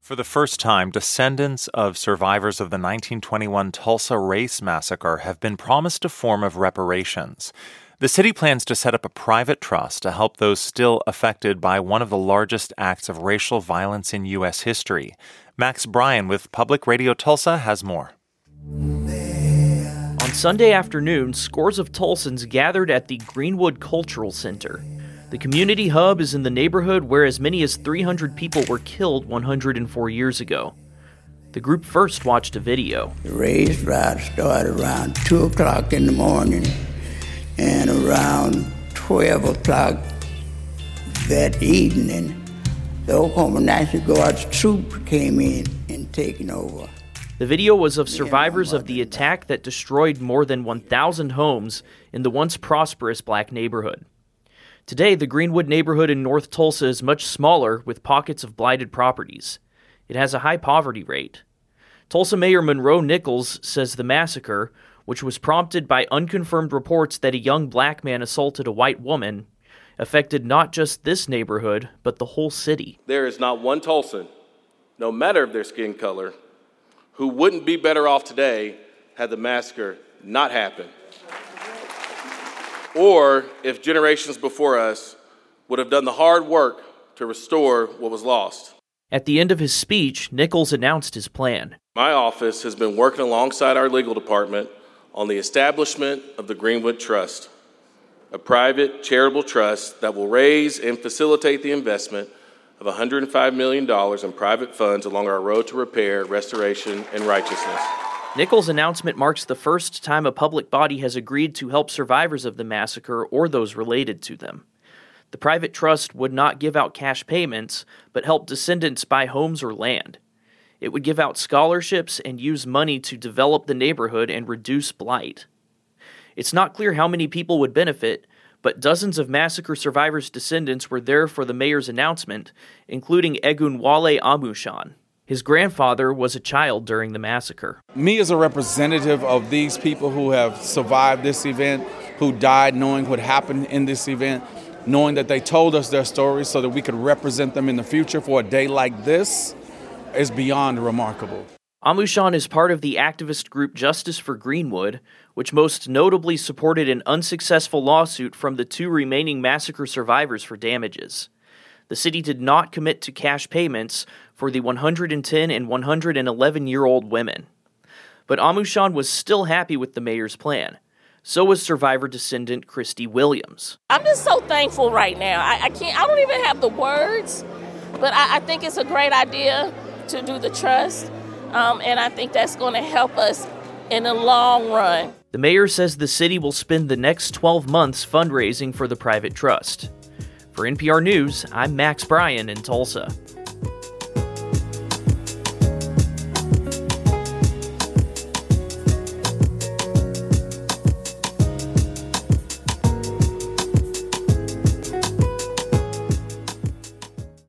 For the first time, descendants of survivors of the 1921 Tulsa Race Massacre have been promised a form of reparations. The city plans to set up a private trust to help those still affected by one of the largest acts of racial violence in U.S. history. Max Bryan with Public Radio Tulsa has more. On Sunday afternoon, scores of Tulsans gathered at the Greenwood Cultural Center. The community hub is in the neighborhood where as many as 300 people were killed 104 years ago. The group first watched a video. The race ride started around 2 o'clock in the morning, and around 12 o'clock that evening, the Oklahoma National Guard's troop came in and taken over. The video was of survivors of the attack that destroyed more than 1,000 homes in the once prosperous black neighborhood. Today, the Greenwood neighborhood in North Tulsa is much smaller with pockets of blighted properties. It has a high poverty rate. Tulsa Mayor Monroe Nichols says the massacre, which was prompted by unconfirmed reports that a young black man assaulted a white woman, affected not just this neighborhood, but the whole city. There is not one Tulsan, no matter of their skin color, who wouldn't be better off today had the massacre not happened. Or if generations before us would have done the hard work to restore what was lost. At the end of his speech, Nichols announced his plan. My office has been working alongside our legal department on the establishment of the Greenwood Trust, a private charitable trust that will raise and facilitate the investment of $105 million in private funds along our road to repair, restoration, and righteousness. Nichols' announcement marks the first time a public body has agreed to help survivors of the massacre or those related to them. The private trust would not give out cash payments, but help descendants buy homes or land. It would give out scholarships and use money to develop the neighborhood and reduce blight. It's not clear how many people would benefit, but dozens of massacre survivors' descendants were there for the mayor's announcement, including Egunwale Amushan. His grandfather was a child during the massacre. Me as a representative of these people who have survived this event, who died knowing what happened in this event, knowing that they told us their stories so that we could represent them in the future for a day like this, is beyond remarkable. Amushan is part of the activist group Justice for Greenwood, which most notably supported an unsuccessful lawsuit from the 2 remaining massacre survivors for damages. The city did not commit to cash payments for the 110 and 111-year-old women. But Amushan was still happy with the mayor's plan. So was survivor descendant Christy Williams. I'm just so thankful right now. I don't even have the words, but I think it's a great idea to do the trust, and I think that's going to help us in the long run. The mayor says the city will spend the next 12 months fundraising for the private trust. For NPR News, I'm Max Bryan in Tulsa.